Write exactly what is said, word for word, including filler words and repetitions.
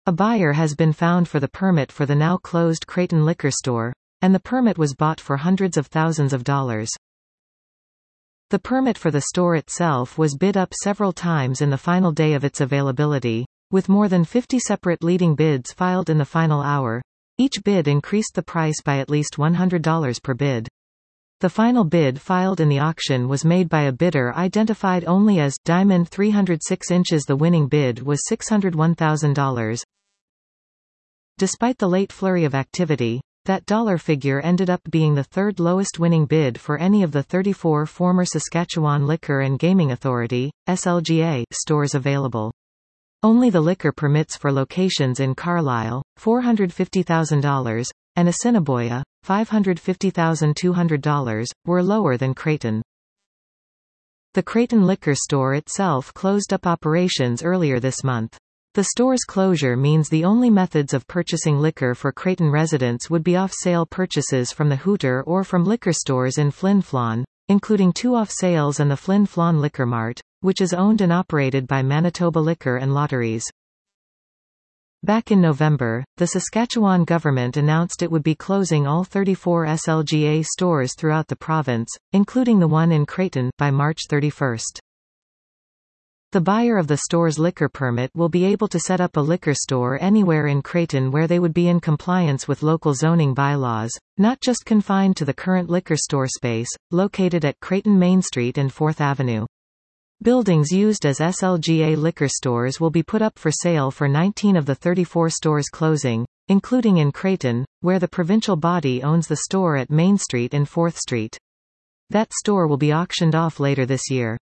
A buyer has been found for the permit for the now closed Creighton liquor store, and the permit was bought for hundreds of thousands of dollars. The permit for the store itself was bid up several times in the final day of its availability, with more than fifty separate leading bids filed in the final hour. Each bid increased the price by at least one hundred dollars per bid. The final bid filed in the auction was made by a bidder identified only as Diamond three hundred six inches. The winning bid was six hundred one thousand dollars. Despite the late flurry of activity, that dollar figure ended up being the third lowest winning bid for any of the thirty-four former Saskatchewan Liquor and Gaming Authority (S L G A) stores available. Only the liquor permits for locations in Carlisle, four hundred fifty thousand dollars, and Assiniboia, five hundred fifty thousand two hundred dollars, were lower than Creighton. The Creighton liquor store itself closed up operations earlier this month. The store's closure means the only methods of purchasing liquor for Creighton residents would be off-sale purchases from the Hooter or from liquor stores in Flin Flon, including two off-sales and the Flin Flon Liquor Mart, which is owned and operated by Manitoba Liquor and Lotteries. Back in November, the Saskatchewan government announced it would be closing all thirty-four S L G A stores throughout the province, including the one in Creighton, by March thirty-first. The buyer of the store's liquor permit will be able to set up a liquor store anywhere in Creighton where they would be in compliance with local zoning bylaws, not just confined to the current liquor store space, located at Creighton Main Street and fourth Avenue. Buildings used as S L G A liquor stores will be put up for sale for nineteen of the thirty-four stores closing, including in Creighton, where the provincial body owns the store at Main Street and fourth Street. That store will be auctioned off later this year.